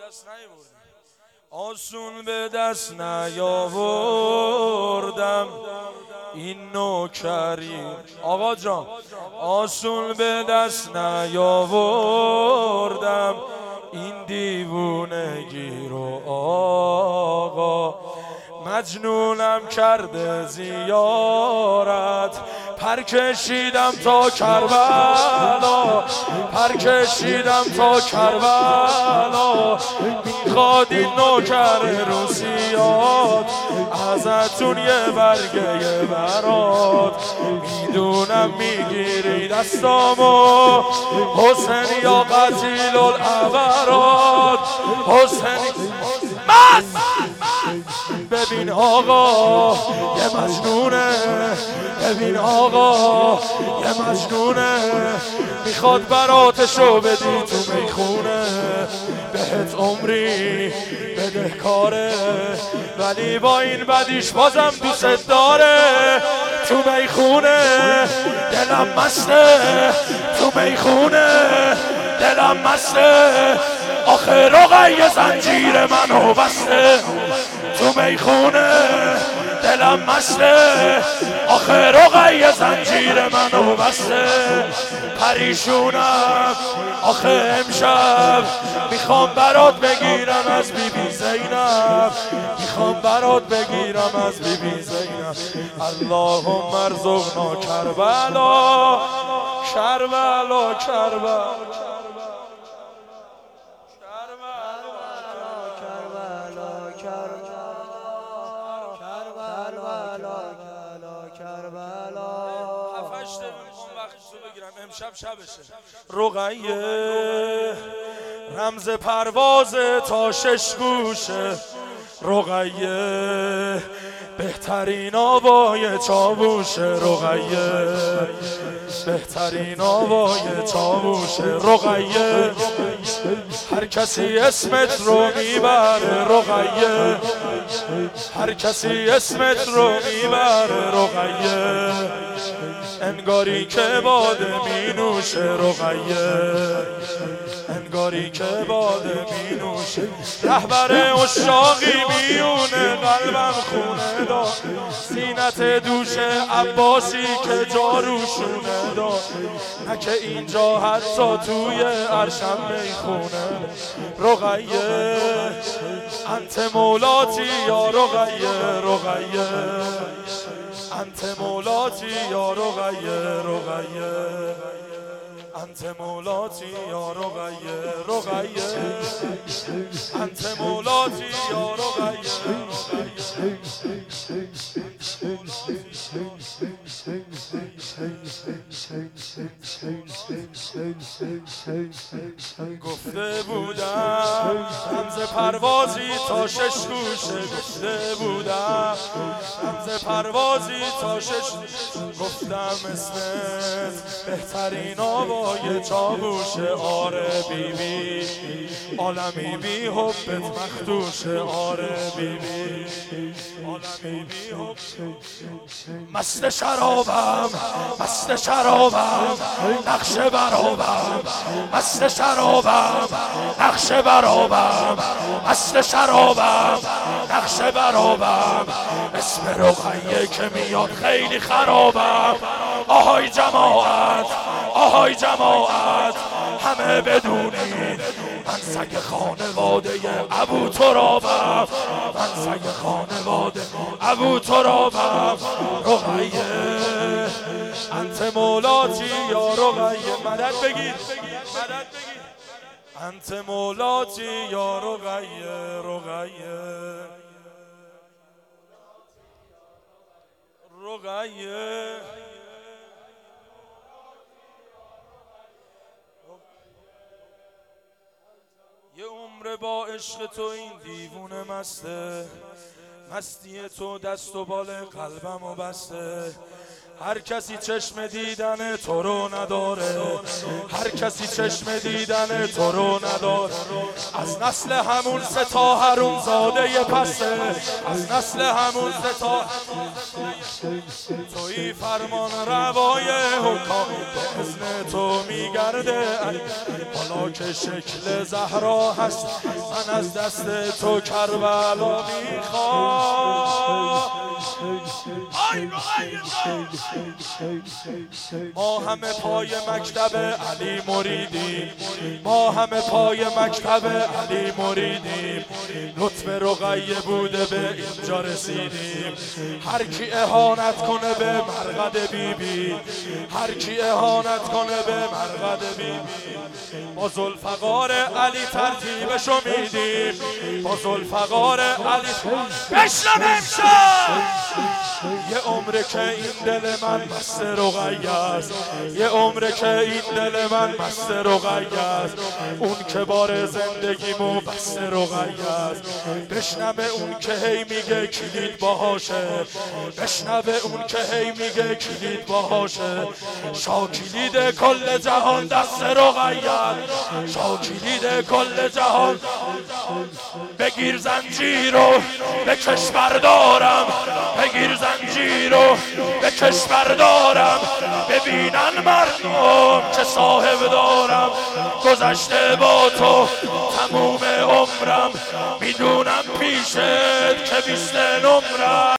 آسون به دست نیاوردم این نوکری آقا جان، آسون به دست نیاوردم این دیوونگی رو آقا. مجنونم کرده زیارت، پر کشیدم تا کربلا، پر کشیدم تا کربلا. میخواد این نوکر روسیات ازتون یه برگه برات. میدونم میگیری دستامو حسین یا قتیل العبرات. حسین ببین آقا یه مجنونه، ببین آقا یه مجنونه. میخواد براتشو بدی تو میخونه، بهت عمری بده کاره، ولی با این بدیش بازم دوست داره. تو میخونه دلم مسته، تو میخونه دلم مسته. آخه رقیه زنجیر منو بسته، تو میخونه دلم مسته. آخه رقیه زنجیر منو بسته. پریشونم آخه امشب میخوام برات بگیرم از بیبی زینب، میخوام برات بگیرم از بیبی زینب. اللهم ارزقنا کربلا کربلا کربلا. امشب شبشه. رقیه رمز پرواز تا 6 گوشه، رقیه بهترین آوای چاووشه، رقیه بهترین آوای چاووشه. رقیه هر کسی اسمت رو میبره، رقیه هر کسی اسمت رو میبره. رقیه انگاری که باده می نوشه، رقیه انگاری که باده می نوشه. رهبر اشاقی میونه قلبم خونه داد، زینت دوش عباسی که جاروشونه داد. نه که اینجا حتی توی عرشم میخونه. رقیه انت مولاتی یا رقیه، رقیه انت مولاتی یا رقیه، رقیه انت مولاتی یا رقیه، رقیه انت مولاتی یا رقیه. گفته بودم رمز پروازی تا 6 گوشه، گفته بودم رمز پروازی تا 6. گفتم اسمت بهترین آوای چاووشه. آره بیبی عالمی بی حبت مخدوشه، آره بیبی عالمی بی حبت. مست شرابم مست شرابم نقشه برابم، مست شرابم نقشه برابم، مست شرابم نقشه برابم. اسم رقیه که میاد خیلی خرابم. آهای جماعت آهای جماعت همه بدونید من سگ خانواده ابو ترابم، من سگ خانواده ابو ترابم. رقیه انت مولاتی یا رقیه. مدد بگیر مدد بگیر. انت مولاتی یا رقیه، رقیه رقیه. یه عمر با عشق تو این دیوونه مسته، مستی تو دست و بال قلبمو بسته. هر کسی چشم دیدن تو رو نداره، هر کسی چشم دیدن تو رو نداره. از نسل همون ستا هرون زاده پسه، از نسل همون ستا توی فرمان روای حکام به اذن تو میگرده. حالا که شکل زهرا هست من از دست تو کربلا میخوام. ما همه پای مکتب علی مریدیم، ما همه پای مکتب علی مریدیم. لطف رقیه بوده به اینجا رسیدیم. هر کی اهانت کنه به مرقد بیبی، هر کی اهانت کنه به مرقد بیبی، با ذوالفقار علی ترتیبشو میدیم، با ذوالفقار علی. بشنو امشب یه عمره که این دل من مست رقیه است، یه عمره که این دل من مست رقیه است. اون که بار زندگیمو بست رقیه است. بشنوه اون که هی میگه کلید باهاشه، بشنوه اون که هی میگه کلید باهاشه. شاکلید کل جهان دست رقیه است، شاکلید کل جهان. بگیر زنجیرو به کشور دارم، بگیر زنجیرو به کشور دارم. ببینن مردم که صاحب دارم. گذشته با تو تموم عمرم، میدونم پیشت که 20 نمرم.